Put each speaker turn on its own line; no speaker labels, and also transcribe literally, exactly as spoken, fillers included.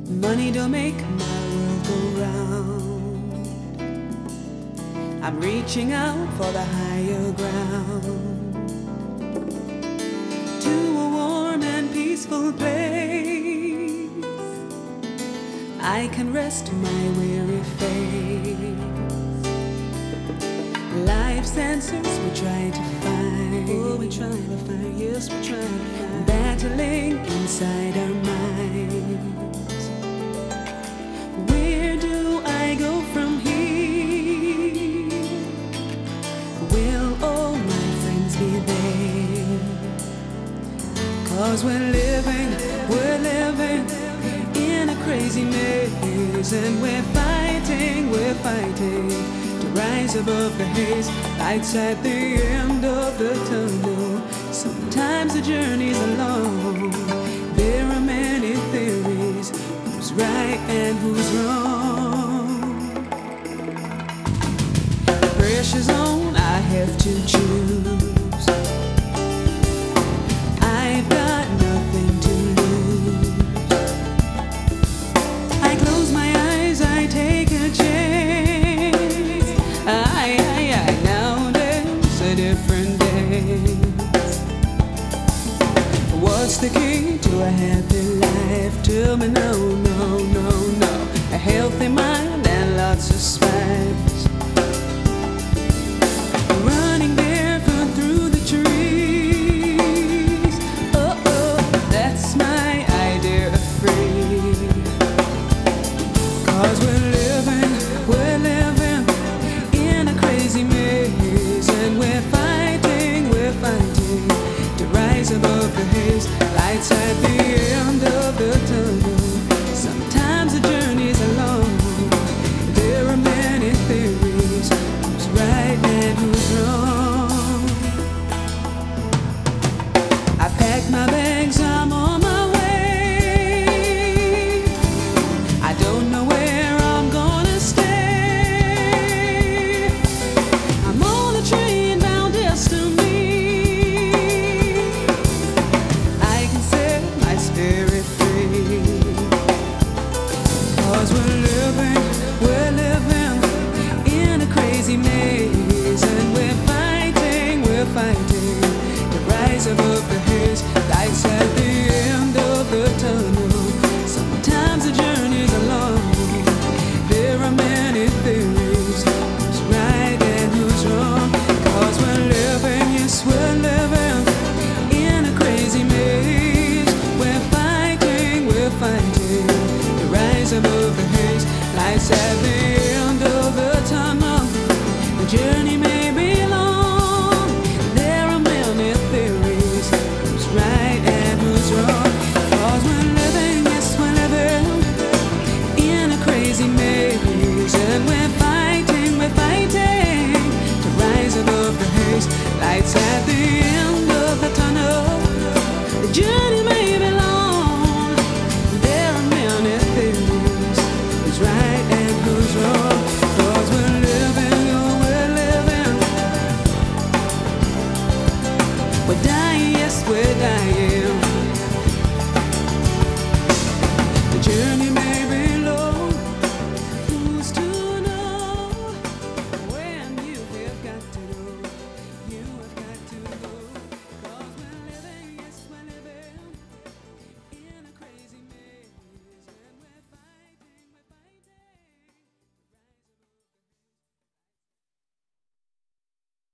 Money don't make my world go round. I'm reaching out for the higher ground, to a warm and peaceful place. I can rest my weary face. Life's answers we try to find. Oh, we try to find, yes, we try to find. Battling inside our minds. Where do I go from here? Will all my friends be there? 'Cause we're living, we're living in a crazy maze, and we're fighting, we're fighting to rise above the haze. Lights at the end of the tunnel. Sometimes the journey's long. There are many theories, who's right and who's wrong. Pressure's on, I have to choose. I've got nothing to lose. I close my eyes, I take a chance. I, I, I, now there's a different day. What's the key to a happy life? Tell me no, no, no, no. A healthy mind and lots of smiles. Running barefoot through the trees. Oh, oh, that's my idea of free. 'Cause we're living, we're living in a crazy maze, and we're fighting, we're fighting to rise above the haze. Lights at the end of the tunnel. Sometimes the journey's long. There are many theories, who's right and who's wrong. I packed my bags, I'm on my way. I don't know where I'm gonna stay. I'm on a train bound destiny. I can set my spirit free. 'Cause we're living, we're living in a crazy maze, and we're fighting, we're fighting to rise above the haze. Lights at the end of the tunnel. Sometimes the journey's long. There are many theories, who's right and who's wrong. 'Cause we're living, yes, we're living in a crazy maze. We're fighting, we're fighting to rise above the haze. Lights at the end of the tunnel. The journey may be long. There are many theories, who's right and who's wrong. 'Cause we're living, yes, we're living in a crazy maze, and we're fighting, we're fighting to rise above the haze. Lights at the end of the tunnel. The journey may be long. There are many theories, who's right and who's wrong. 'Cause we're living, oh, we're living. We're dying.